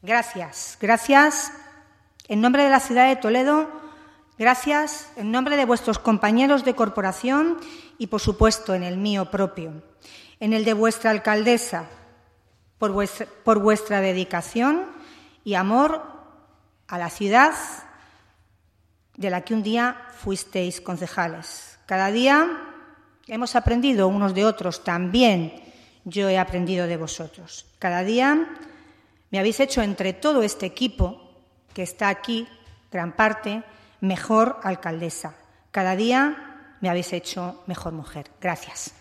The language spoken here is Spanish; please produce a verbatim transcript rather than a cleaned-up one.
Gracias, gracias en nombre de la ciudad de Toledo, gracias en nombre de vuestros compañeros de corporación y, por supuesto, en el mío propio, en el de vuestra alcaldesa, por vuestra, por vuestra dedicación y amor a la ciudad de la que un día fuisteis concejales. Cada día hemos aprendido unos de otros, también yo he aprendido de vosotros. Cada día me habéis hecho entre todo este equipo que está aquí, gran parte, mejor alcaldesa. Cada día me habéis hecho mejor mujer. Gracias.